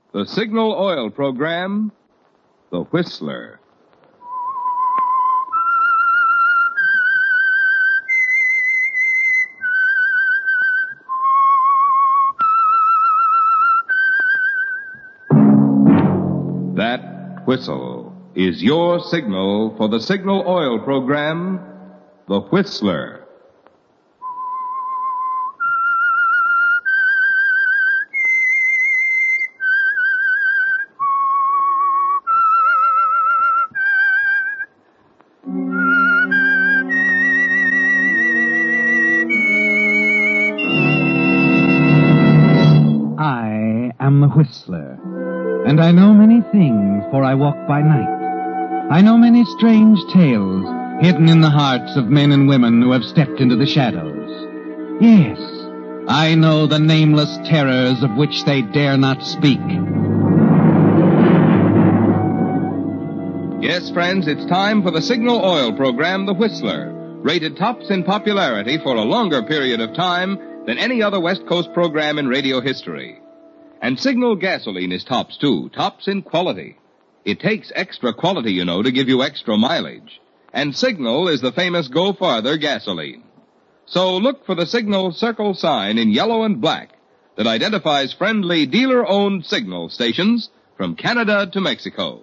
The Signal Oil program, The Whistler. That whistle is your signal for the Signal Oil program, The Whistler. I am the Whistler, and I know many things, for I walk by night. I know many strange tales hidden in the hearts of men and women who have stepped into the shadows. Yes, I know the nameless terrors of which they dare not speak. Yes, friends, it's time for the Signal Oil program, The Whistler, rated tops in popularity for a longer period of time than any other West Coast program in radio history. And Signal gasoline is tops, too, tops in quality. It takes extra quality, you know, to give you extra mileage. And Signal is the famous Go Farther gasoline. So look for the Signal circle sign in yellow and black that identifies friendly dealer-owned Signal stations from Canada to Mexico.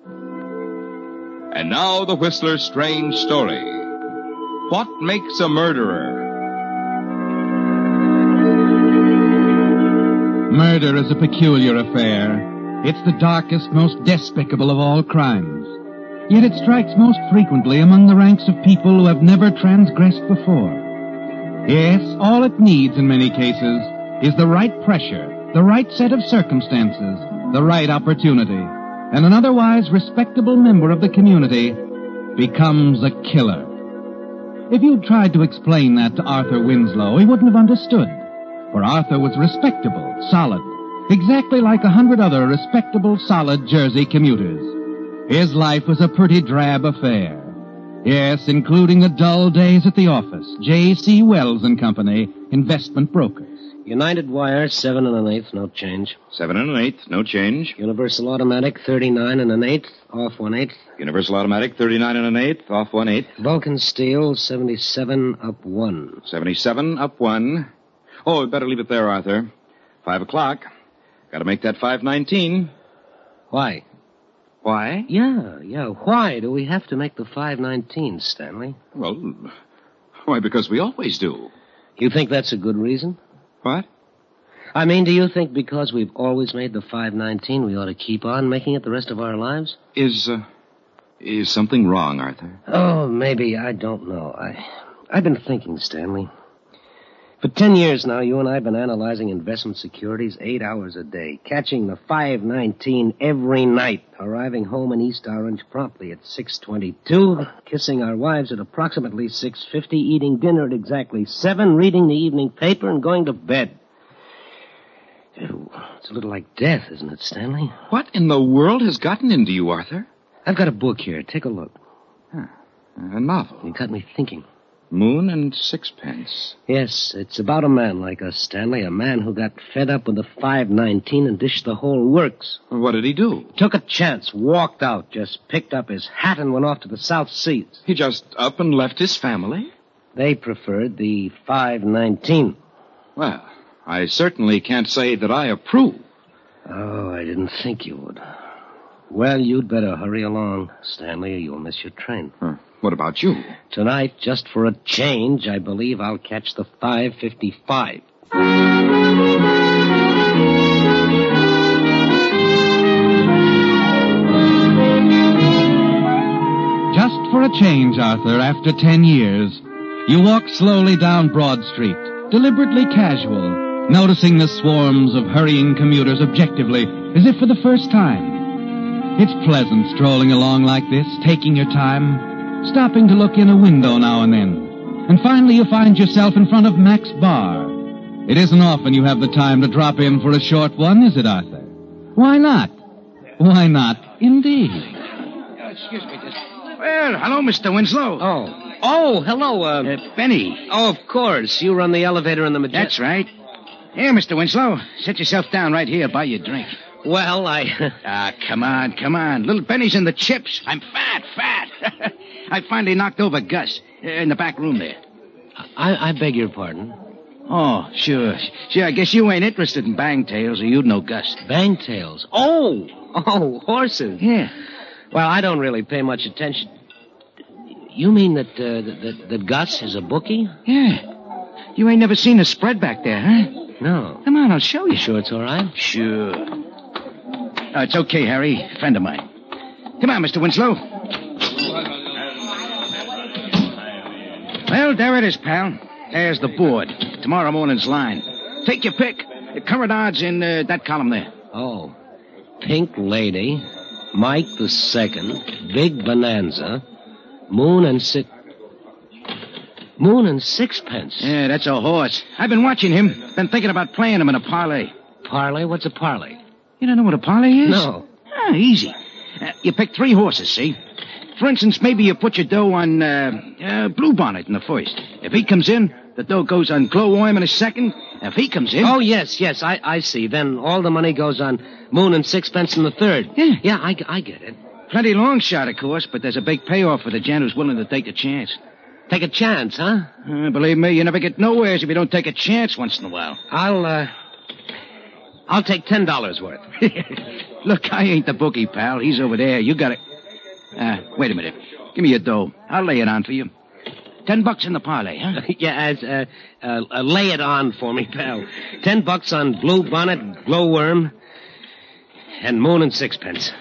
And now the Whistler's strange story. What makes a murderer? Murder is a peculiar affair. It's the darkest, most despicable of all crimes. Yet it strikes most frequently among the ranks of people who have never transgressed before. Yes, all it needs in many cases is the right pressure, the right set of circumstances, the right opportunity, and an otherwise respectable member of the community becomes a killer. If you'd tried to explain that to Arthur Winslow, he wouldn't have understood. For Arthur was respectable, solid, exactly like 100 other respectable, solid Jersey commuters. His life was a pretty drab affair. Yes, including the dull days at the office. J.C. Wells and Company, investment brokers. United Wire, 7 1/8, no change. 7 1/8, no change. Universal Automatic, 39 1/8, off 1/8. Universal Automatic, 39 1/8, off 1/8. Vulcan Steel, 77, up 1. 77, up 1. Oh, we'd better leave it there, Arthur. 5 o'clock. Got to make that 5:19. Why? Why? Yeah. Why do we have to make the 5:19, Stanley? Well, why, because we always do. You think that's a good reason? What? I mean, do you think because we've always made the 5:19, we ought to keep on making it the rest of our lives? Is something wrong, Arthur? Oh, maybe. I don't know. I've been thinking, Stanley. For 10 years now, you and I have been analyzing investment securities 8 hours a day, catching the 5:19 every night, arriving home in East Orange promptly at 6:22, kissing our wives at approximately 6:50, eating dinner at exactly 7, reading the evening paper, and going to bed. It's a little like death, isn't it, Stanley? What in the world has gotten into you, Arthur? I've got a book here. Take a look. A novel. You got me thinking. Moon and Sixpence. Yes, it's about a man like us, Stanley, a man who got fed up with the 5:19 and dished the whole works. What did he do? Took a chance, walked out, just picked up his hat and went off to the South Seas. He just up and left his family? They preferred the 5:19. Well, I certainly can't say that I approve. Oh, I didn't think you would. Well, you'd better hurry along, Stanley, or you'll miss your train. What about you? Tonight, just for a change, I believe I'll catch the 5:55. Just for a change, Arthur, after 10 years, you walk slowly down Broad Street, deliberately casual, noticing the swarms of hurrying commuters objectively, as if for the first time. It's pleasant strolling along like this, taking your time, stopping to look in a window now and then. And finally you find yourself in front of Mac's Bar. It isn't often you have the time to drop in for a short one, is it, Arthur? Why not? Why not, indeed? Excuse me, Well, hello, Mr. Winslow. Oh, hello, Benny. Oh, of course. You run the elevator in the Majestic. That's right. Here, Mr. Winslow, sit yourself down right here by your drink. Well, Come on. Little Benny's in the chips. I'm fat. I finally knocked over Gus in the back room there. I beg your pardon. Oh, sure. I guess you ain't interested in bangtails, or you'd know Gus. Bangtails. Oh, horses. Yeah. Well, I don't really pay much attention. You mean that Gus is a bookie? Yeah. You ain't never seen a spread back there, huh? No. Come on, I'll show you. You sure it's all right? Sure. Oh, it's okay, Harry. Friend of mine. Come on, Mr. Winslow. Well, there it is, pal. There's the board. Tomorrow morning's line. Take your pick. The current odds in that column there. Oh. Pink Lady, Mike the Second, Big Bonanza, Moon and Sixpence. Yeah, that's a horse. I've been watching him. Been thinking about playing him in a parlay. Parlay? What's a parlay? You don't know what a parlay is? No. Easy. You pick 3 horses, see? For instance, maybe you put your dough on Bluebonnet in the first. If he comes in, the dough goes on Glowworm in a second. If he comes in... Oh, yes, I see. Then all the money goes on Moon and Sixpence in the third. Yeah. Yeah, I get it. Plenty long shot, of course, but there's a big payoff for the gent who's willing to take a chance. Take a chance, huh? Believe me, you never get nowheres if you don't take a chance once in a while. I'll take $10 worth. Look, I ain't the bookie, pal. He's over there. You got it. Wait a minute. Give me your dough. I'll lay it on for you. $10 in the parlay, huh? Yeah, lay it on for me, pal. $10 on Bluebonnet, Glowworm, and Moon and Sixpence.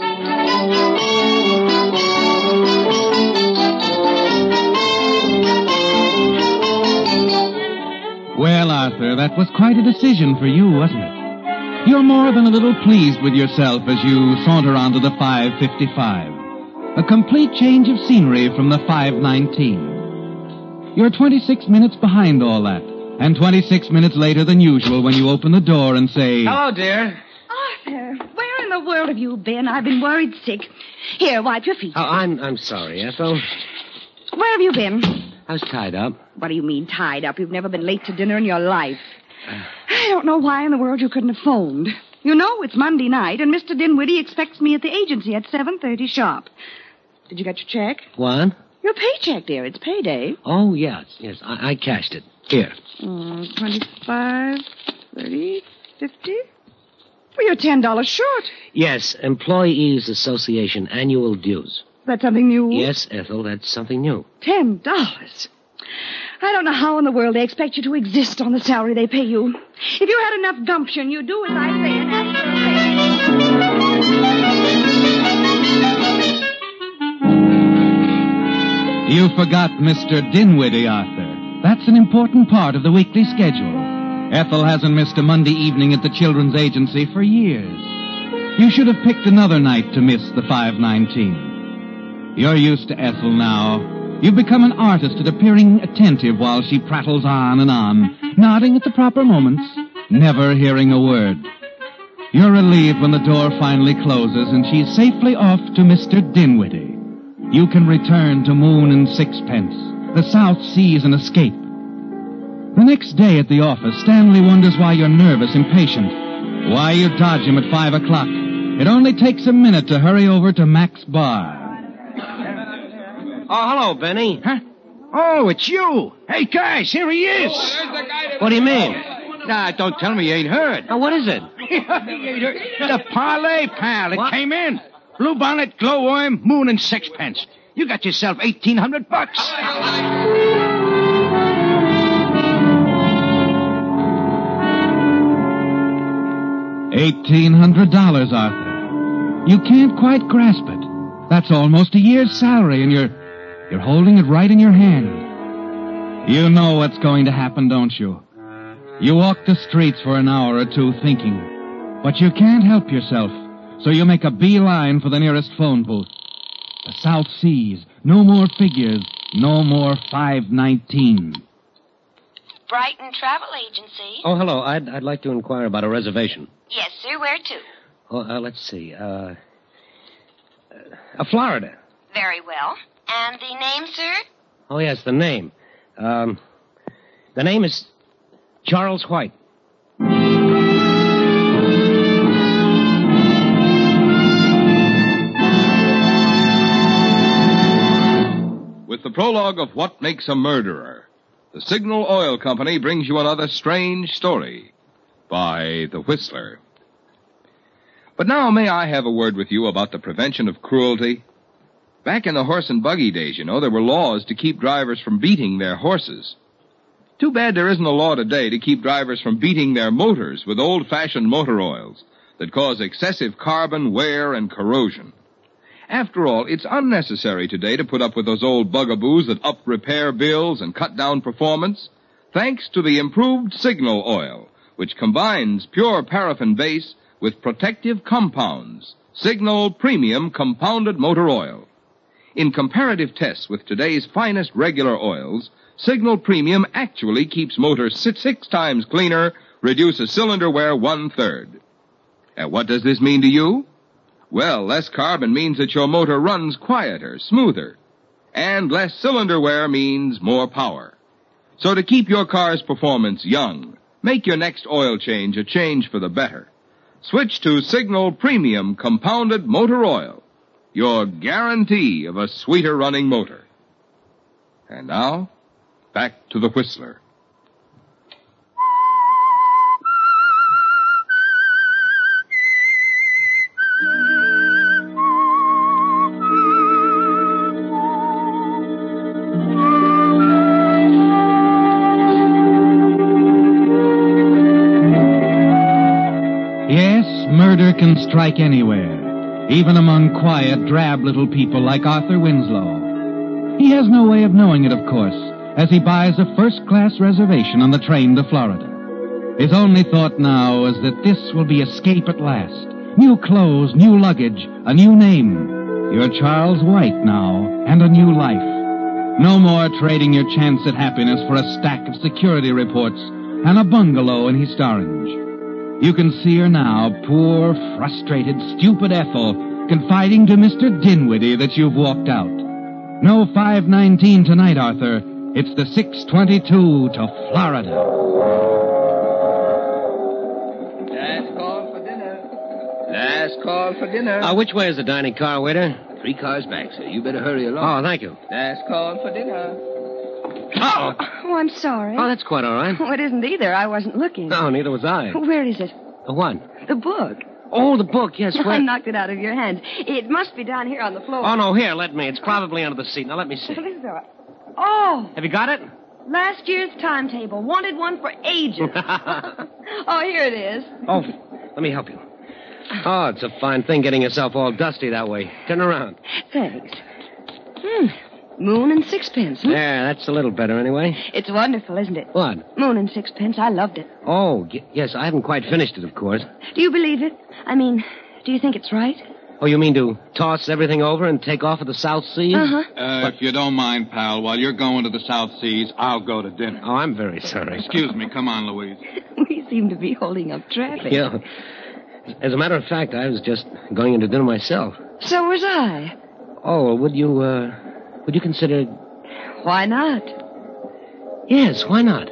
Well, Arthur, that was quite a decision for you, wasn't it? You're more than a little pleased with yourself as you saunter onto the 555. A complete change of scenery from the 519. You're 26 minutes behind all that, and 26 minutes later than usual when you open the door and say... Hello, dear. Arthur, where in the world have you been? I've been worried sick. Here, wipe your feet. Oh, I'm sorry, Ethel. Where have you been? I was tied up. What do you mean, tied up? You've never been late to dinner in your life. I don't know why in the world you couldn't have phoned. You know, it's Monday night, and Mr. Dinwiddie expects me at the agency at 7:30 sharp. Did you get your check? What? Your paycheck, dear. It's payday. Oh, yes. I cashed it. Here. 25, 30, 50. Well, you're $10 short. Yes, Employees Association annual dues. That's something new? Yes, Ethel, that's something new. $10. I don't know how in the world they expect you to exist on the salary they pay you. If you had enough gumption, you'd do as I say and ask for a raise. You forgot Mr. Dinwiddie, Arthur. That's an important part of the weekly schedule. Ethel hasn't missed a Monday evening at the Children's Agency for years. You should have picked another night to miss the 519. You're used to Ethel now. You've become an artist at appearing attentive while she prattles on and on, nodding at the proper moments, never hearing a word. You're relieved when the door finally closes and she's safely off to Mr. Dinwiddie. You can return to Moon and Sixpence, the South Seas, and escape. The next day at the office, Stanley wonders why you're nervous, impatient, why you dodge him at 5 o'clock. It only takes a minute to hurry over to Mac's bar. Oh, hello, Benny. Huh? Oh, it's you. Hey, guys, here he is. What do you mean? Nah, don't tell me you ain't heard. Now, what is it? The parlay, pal. It What? came in. Bluebonnet, Glowworm, Moon, and Sixpence. You got yourself $1,800. $1,800, Arthur. You can't quite grasp it. That's almost a year's salary, and you're holding it right in your hand. You know what's going to happen, don't you? You walk the streets for an hour or two thinking, but you can't help yourself, so you make a beeline for the nearest phone booth. The South Seas. No more figures. No more 519. Brighton Travel Agency. Oh, hello. I'd like to inquire about a reservation. Yes, sir. Where to? Oh, let's see. Florida. Very well. And the name, sir? Oh, yes, the name. The name is Charles White. prologue of What Makes a Murderer, the Signal Oil Company brings you another strange story by The Whistler. But now, may I have a word with you about the prevention of cruelty? Back in the horse and buggy days, there were laws to keep drivers from beating their horses. Too bad there isn't a law today to keep drivers from beating their motors with old-fashioned motor oils that cause excessive carbon wear and corrosion. After all, it's unnecessary today to put up with those old bugaboos that up repair bills and cut down performance, thanks to the improved Signal oil, which combines pure paraffin base with protective compounds, Signal Premium Compounded Motor Oil. In comparative tests with today's finest regular oils, Signal Premium actually keeps motors 6 times cleaner, reduces cylinder wear 1/3. And what does this mean to you? Well, less carbon means that your motor runs quieter, smoother. And less cylinder wear means more power. So to keep your car's performance young, make your next oil change a change for the better. Switch to Signal Premium Compounded Motor Oil, your guarantee of a sweeter running motor. And now, back to the Whistler. Murder can strike anywhere, even among quiet, drab little people like Arthur Winslow. He has no way of knowing it, of course, as he buys a first-class reservation on the train to Florida. His only thought now is that this will be escape at last. New clothes, new luggage, a new name. You're Charles White now, and a new life. No more trading your chance at happiness for a stack of security reports and a bungalow in East Orange. You can see her now, poor, frustrated, stupid Ethel, confiding to Mr. Dinwiddie that you've walked out. No 5:19 tonight, Arthur. It's the 6:22 to Florida. Last call for dinner. Last call for dinner. Which way is the dining car, waiter? 3 cars back, sir. You better hurry along. Oh, thank you. Last call for dinner. Uh-oh. Oh, I'm sorry. Oh, that's quite all right. Oh, it isn't either. I wasn't looking. No, neither was I. Where is it? The what? The book. Oh, the book, yes. I Where? knocked it out of your hands. It must be down here on the floor. Oh, no, here, let me. It's probably under the seat. Now, let me see. Oh, Have you got it? last year's timetable. Wanted one for ages. Oh, here it is. Oh, let me help you. Oh, it's a fine thing getting yourself all dusty that way. Turn around. Thanks. Moon and Sixpence. There, that's a little better anyway. It's wonderful, isn't it? What? Moon and Sixpence. I loved it. Oh, yes, I haven't quite finished it, of course. Do you believe it? I mean, do you think it's right? Oh, you mean to toss everything over and take off at the South Seas? Uh-huh. If you don't mind, pal, while you're going to the South Seas, I'll go to dinner. Oh, I'm very sorry. Excuse me. Come on, Louise. We seem to be holding up traffic. Yeah. As a matter of fact, I was just going into dinner myself. So was I. Oh, would you consider... Why not? Yes, why not?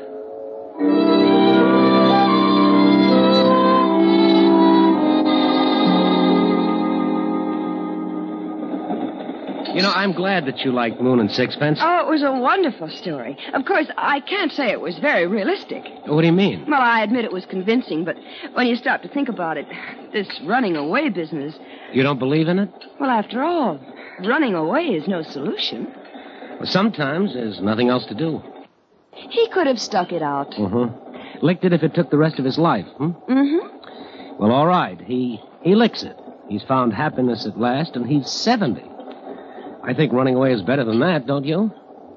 I'm glad that you like Moon and Sixpence. Oh, it was a wonderful story. Of course, I can't say it was very realistic. What do you mean? Well, I admit it was convincing, but when you stop to think about it, this running away business... You don't believe in it? Well, after all, running away is no solution. Well, sometimes there's nothing else to do. He could have stuck it out. Mm-hmm. Licked it if it took the rest of his life, Mm-hmm. Well, all right. He licks it. He's found happiness at last, and he's 70. I think running away is better than that, don't you?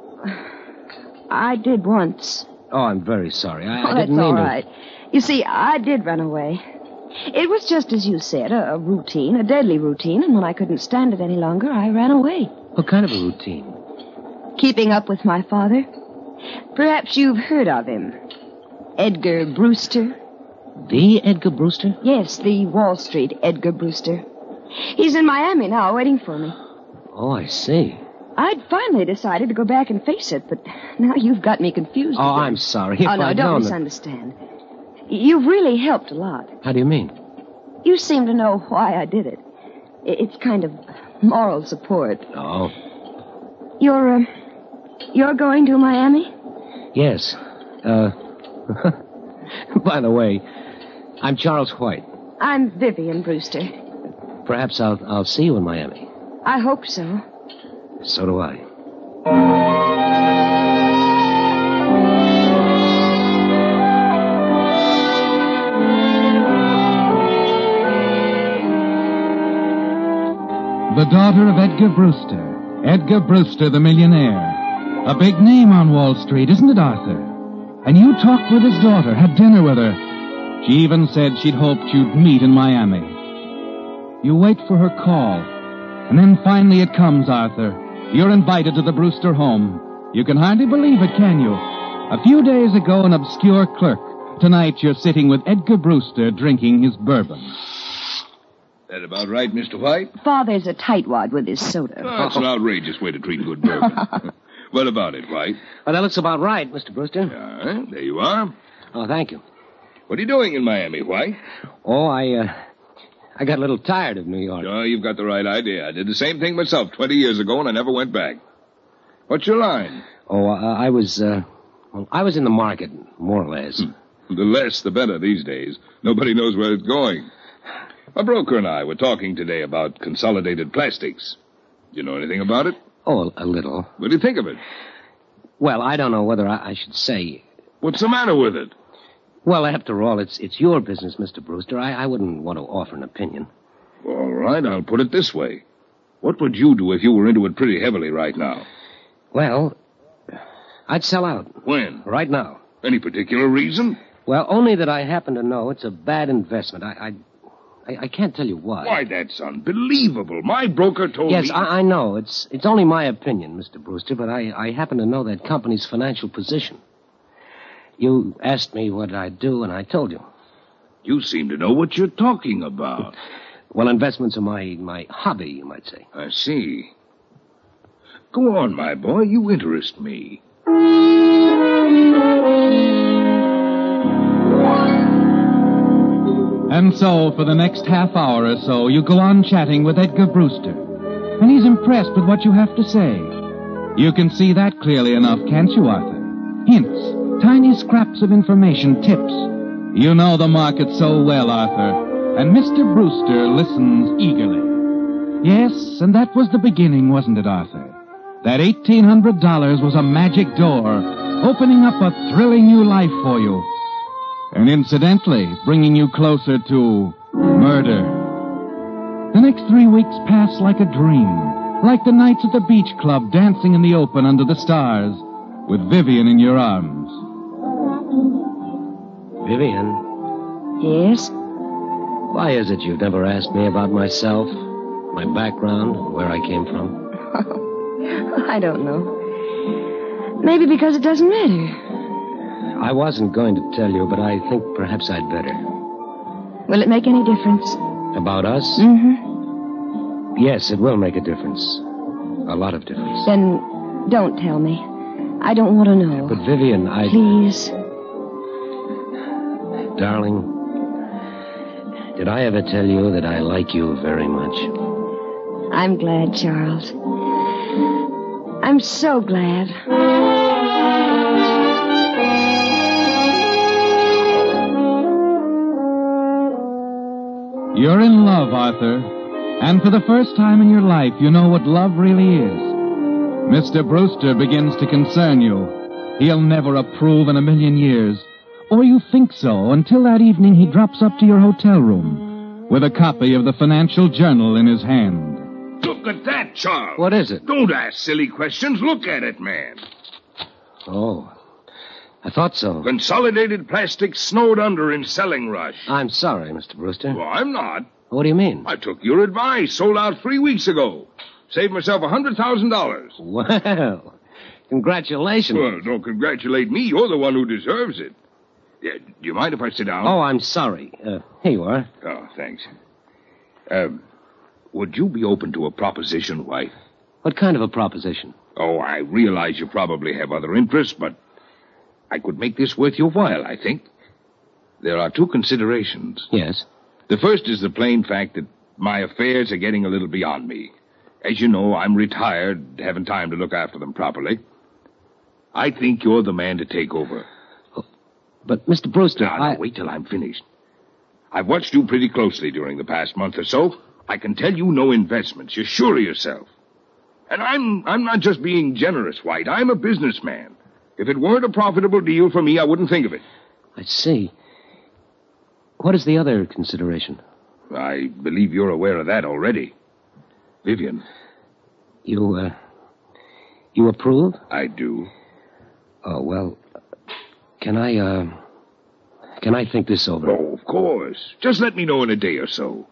I did once. Oh, I'm very sorry. I That's didn't mean all to. right. You see, I did run away. It was just as you said, a routine, a deadly routine, and when I couldn't stand it any longer, I ran away. What kind of a routine? Keeping up with my father. Perhaps you've heard of him. Edgar Brewster. The Edgar Brewster? Yes, the Wall Street Edgar Brewster. He's in Miami now, waiting for me. Oh, I see. I'd finally decided to go back and face it, but now you've got me confused. Oh, again. I'm sorry. If Oh, no, I'd don't known that- misunderstand. You've really helped a lot. How do you mean? You seem to know why I did it. It's kind of moral support. Oh. You're You're going to Miami? Yes. By the way, I'm Charles White. I'm Vivian Brewster. Perhaps I'll see you in Miami. I hope so. So do I. The daughter of Edgar Brewster the millionaire. A big name on Wall Street, isn't it, Arthur? And you talked with his daughter, had dinner with her. She even said she'd hoped you'd meet in Miami. You wait for her call, and then finally it comes, Arthur. You're invited to the Brewster home. You can hardly believe it, can you? A few days ago, an obscure clerk. Tonight, you're sitting with Edgar Brewster drinking his bourbon. That about right, Mr. White? Father's a tightwad with his soda. Oh, that's an outrageous way to treat good bourbon. What about it, White? Well, that looks about right, Mr. Brewster. There you are. Oh, thank you. What are you doing in Miami, White? Oh, I got a little tired of New York. Oh, you've got the right idea. I did the same thing myself 20 years ago, and I never went back. What's your line? Oh, I was in the market, more or less. The less, the better these days. Nobody knows where it's going. A broker and I were talking today about Consolidated Plastics. Do you know anything about it? Oh, a little. What do you think of it? Well, I don't know whether I should say. What's the matter with it? Well, after all, it's your business, Mr. Brewster. I wouldn't want to offer an opinion. All right, I'll put it this way. What would you do if you were into it pretty heavily right now? Well, I'd sell out. When? Right now. Any particular reason? Well, only that I happen to know it's a bad investment. I can't tell you why. Why, that's unbelievable. My broker told me... Yes, I know. It's only my opinion, Mr. Brewster, but I happen to know that company's financial position. You asked me what I'd do, and I told you. You seem to know what you're talking about. Well, investments are my hobby, you might say. I see. Go on, my boy. You interest me. And so, for the next half hour or so, you go on chatting with Edgar Brewster. And he's impressed with what you have to say. You can see that clearly enough, can't you, Arthur? Hints, tiny scraps of information, tips. You know the market so well, Arthur. And Mr. Brewster listens eagerly. Yes, and that was the beginning, wasn't it, Arthur? That $1,800 was a magic door, opening up a thrilling new life for you. And incidentally, bringing you closer to murder. The next 3 weeks pass like a dream, like the nights at the beach club dancing in the open under the stars, with Vivian in your arms. Vivian? Yes? Why is it you've never asked me about myself, my background, where I came from? I don't know. Maybe because it doesn't matter. I wasn't going to tell you, but I think perhaps I'd better. Will it make any difference? About us? Mm-hmm. Yes, it will make a difference. A lot of difference. Then don't tell me. I don't want to know. But Vivian, Please. Darling, did I ever tell you that I like you very much? I'm glad, Charles. I'm so glad. You're in love, Arthur. And for the first time in your life, you know what love really is. Mr. Brewster begins to concern you. He'll never approve in a million years. Or you think so, until that evening he drops up to your hotel room with a copy of the Financial Journal in his hand. Look at that, Charles. What is it? Don't ask silly questions. Look at it, man. Oh, I thought so. Consolidated Plastics snowed under in selling rush. I'm sorry, Mr. Brewster. Well, I'm not. What do you mean? I took your advice. Sold out 3 weeks ago. Saved myself $100,000. Well, congratulations. Well, don't congratulate me. You're the one who deserves it. Yeah, do you mind if I sit down? Oh, I'm sorry. Here you are. Oh, thanks. Would you be open to a proposition, White? What kind of a proposition? Oh, I realize you probably have other interests, but I could make this worth your while, I think. There are 2 considerations. Yes? The first is the plain fact that my affairs are getting a little beyond me. As you know, I'm retired, haven't time to look after them properly. I think you're the man to take over. But, Mr. Brewster, Now, wait till I'm finished. I've watched you pretty closely during the past month or so. I can tell you no investments. You're sure of yourself. And I'm not just being generous, White. I'm a businessman. If it weren't a profitable deal for me, I wouldn't think of it. I see. What is the other consideration? I believe you're aware of that already. Vivian. You approve? I do. Oh, well, can I think this over? Oh, of course. Just let me know in a day or so.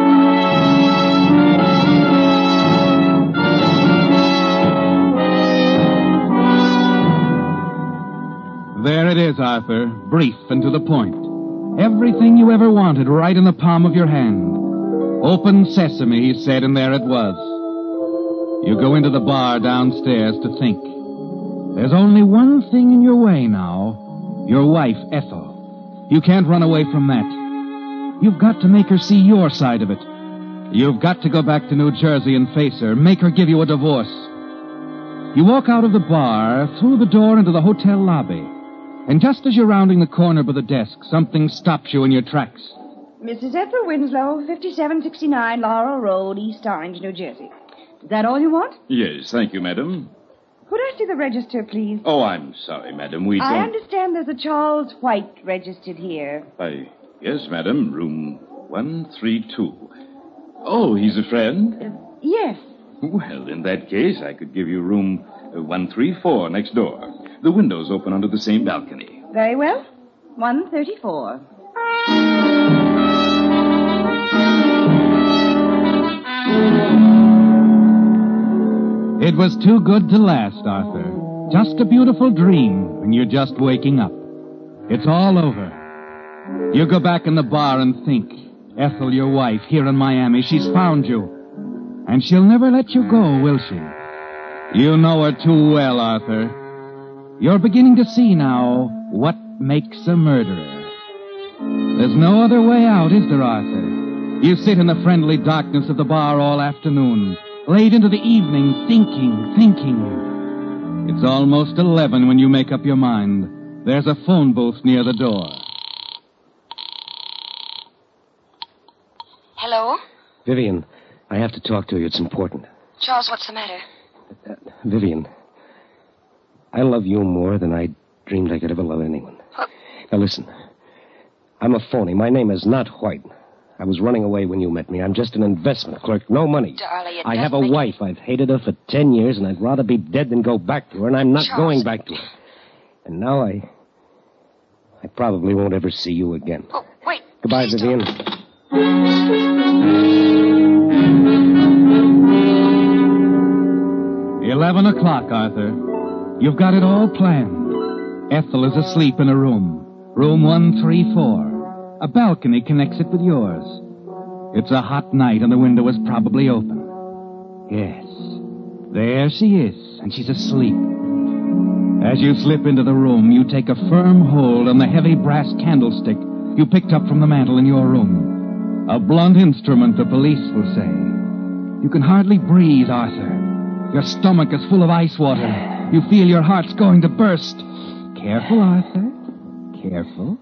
There it is, Arthur. Brief and to the point. Everything you ever wanted right in the palm of your hand. Open sesame, he said, and there it was. You go into the bar downstairs to think. There's only one thing in your way now. Your wife, Ethel. You can't run away from that. You've got to make her see your side of it. You've got to go back to New Jersey and face her. Make her give you a divorce. You walk out of the bar, through the door into the hotel lobby. And just as you're rounding the corner by the desk, something stops you in your tracks. Mrs. Ethel Winslow, 5769 Laurel Road, East Orange, New Jersey. Is that all you want? Yes, thank you, madam. Could I see the register, please? Oh, I'm sorry, madam. We don't... I understand there's a Charles White registered here. Why, yes, madam. Room 132. Oh, he's a friend? Yes. Well, in that case, I could give you room 134 next door. The windows open onto the same balcony. Very well. 134. It was too good to last, Arthur. Just a beautiful dream, and you're just waking up. It's all over. You go back in the bar and think. Ethel, your wife, here in Miami, she's found you. And she'll never let you go, will she? You know her too well, Arthur. You're beginning to see now what makes a murderer. There's no other way out, is there, Arthur? You sit in the friendly darkness of the bar all afternoon, late into the evening, thinking. It's almost 11 when you make up your mind. There's a phone booth near the door. Hello? Vivian, I have to talk to you. It's important. Charles, what's the matter? Vivian, I love you more than I dreamed I could ever love anyone. What? Now, listen. I'm a phony. My name is not White. I was running away when you met me. I'm just an investment clerk. No money. Darling, I have a wife. I've hated her for 10 years, and I'd rather be dead than go back to her, and I'm not Charles. going back to her. And now I probably won't ever see you again. Oh, wait. Goodbye, Vivian. 11 o'clock, Arthur. You've got it all planned. Ethel is asleep in a room. Room 134. A balcony connects it with yours. It's a hot night and the window is probably open. Yes. There she is, and she's asleep. As you slip into the room, you take a firm hold on the heavy brass candlestick you picked up from the mantel in your room. A blunt instrument, the police will say. You can hardly breathe, Arthur. Your stomach is full of ice water. You feel your heart's going to burst. Careful, Arthur. Careful.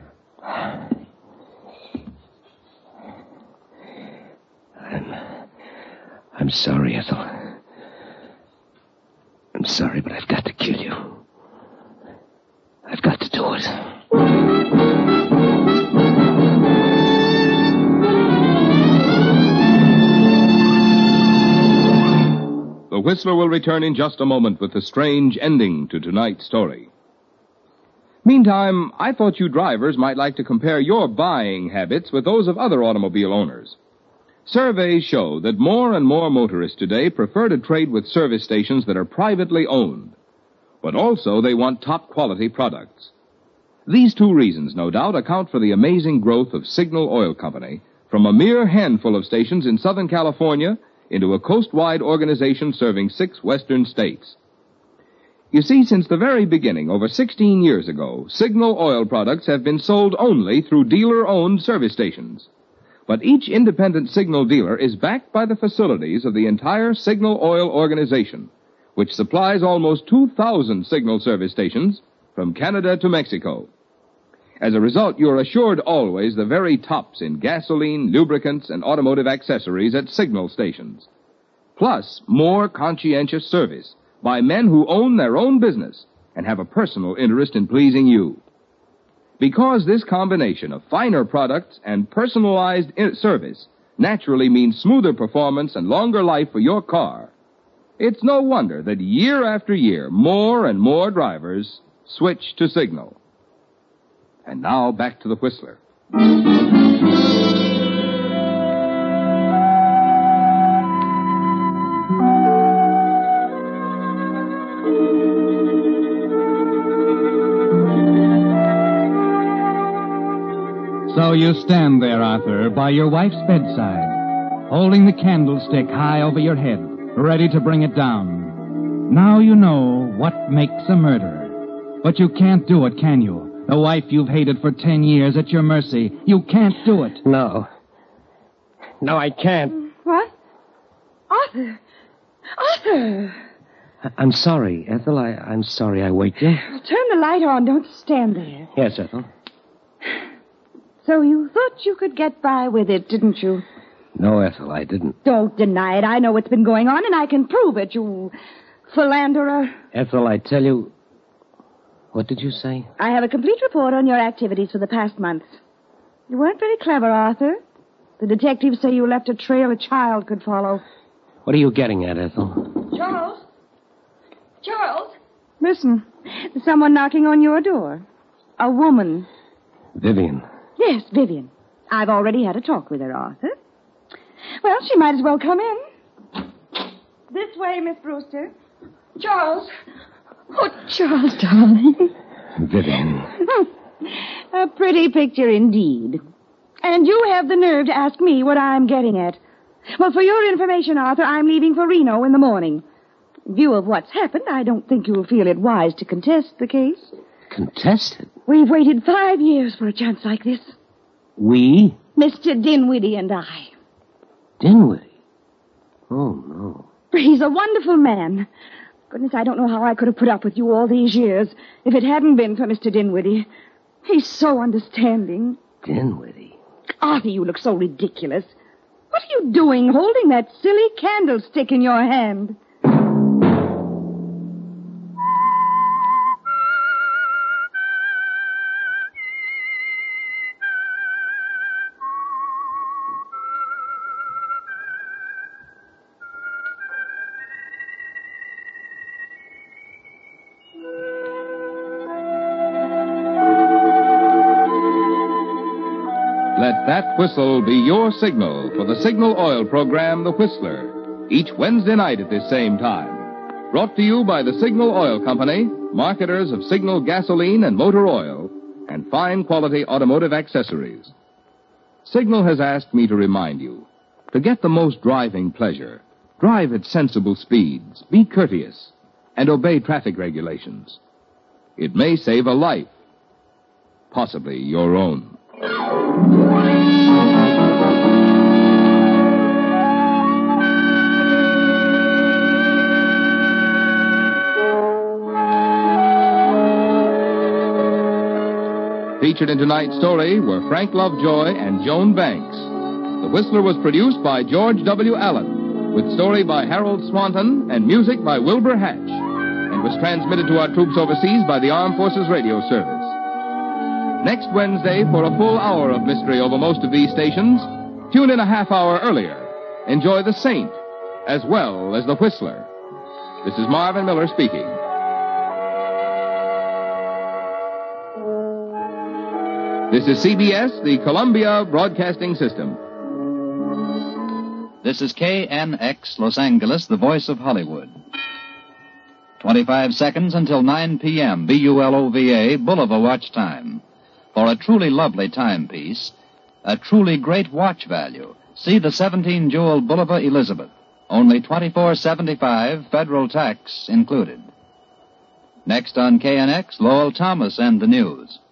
I'm sorry, Ethel. I'm sorry, but I've got to kill you. I've got to do it. The Whistler will return in just a moment with the strange ending to tonight's story. Meantime, I thought you drivers might like to compare your buying habits with those of other automobile owners. Surveys show that more and more motorists today prefer to trade with service stations that are privately owned. But also they want top-quality products. These two reasons, no doubt, account for the amazing growth of Signal Oil Company from a mere handful of stations in Southern California into a coast-wide organization serving 6 western states. You see, since the very beginning, over 16 years ago, Signal Oil products have been sold only through dealer-owned service stations. But each independent Signal dealer is backed by the facilities of the entire Signal Oil organization, which supplies almost 2,000 signal service stations from Canada to Mexico. As a result, you're assured always the very tops in gasoline, lubricants, and automotive accessories at signal stations. Plus, more conscientious service by men who own their own business and have a personal interest in pleasing you. Because this combination of finer products and personalized service naturally means smoother performance and longer life for your car, it's no wonder that year after year, more and more drivers switch to Signal. And now back to the Whistler. So you stand there, Arthur, by your wife's bedside, holding the candlestick high over your head, ready to bring it down. Now you know what makes a murderer. But you can't do it, can you? The wife you've hated for 10 years at your mercy. You can't do it. No. No, I can't. What? Arthur! Arthur! I'm sorry, Ethel. I'm sorry I waked you. Well, turn the light on. Don't stand there. Yes, Ethel. So you thought you could get by with it, didn't you? No, Ethel, I didn't. Don't deny it. I know what's been going on, and I can prove it, you philanderer. Ethel, I tell you... What did you say? I have a complete report on your activities for the past month. You weren't very clever, Arthur. The detectives say you left a trail a child could follow. What are you getting at, Ethel? Charles? Charles? Listen, there's someone knocking on your door. A woman. Vivian. Yes, Vivian. I've already had a talk with her, Arthur. Well, she might as well come in. This way, Miss Brewster. Charles. Oh, Charles, darling. Vivian. A pretty picture indeed. And you have the nerve to ask me what I'm getting at. Well, for your information, Arthur, I'm leaving for Reno in the morning. In view of what's happened, I don't think you'll feel it wise to contest the case. Contest it? We've waited 5 years for a chance like this. We? Mr. Dinwiddie and I. Dinwiddie? Oh, no. He's a wonderful man. Goodness, I don't know how I could have put up with you all these years if it hadn't been for Mr. Dinwiddie. He's so understanding. Dinwiddie? Arthur, you look so ridiculous. What are you doing holding that silly candlestick in your hand? Let that whistle be your signal for the Signal Oil program, The Whistler, each Wednesday night at this same time. Brought to you by the Signal Oil Company, marketers of Signal gasoline and motor oil, and fine quality automotive accessories. Signal has asked me to remind you, to get the most driving pleasure, drive at sensible speeds, be courteous, and obey traffic regulations. It may save a life, possibly your own. Featured in tonight's story were Frank Lovejoy and Joan Banks. The Whistler was produced by George W. Allen, with story by Harold Swanton and music by Wilbur Hatch, and was transmitted to our troops overseas by the Armed Forces Radio Service. Next Wednesday, for a full hour of mystery over most of these stations, tune in a half hour earlier. Enjoy The Saint, as well as The Whistler. This is Marvin Miller speaking. This is CBS, the Columbia Broadcasting System. This is KNX, Los Angeles, the voice of Hollywood. 25 seconds until 9 p.m., BULOVA, Bulova watch time. For a truly lovely timepiece, a truly great watch value, see the 17-jewel Bulova Elizabeth. Only $24.75, federal tax included. Next on KNX, Lowell Thomas and the news.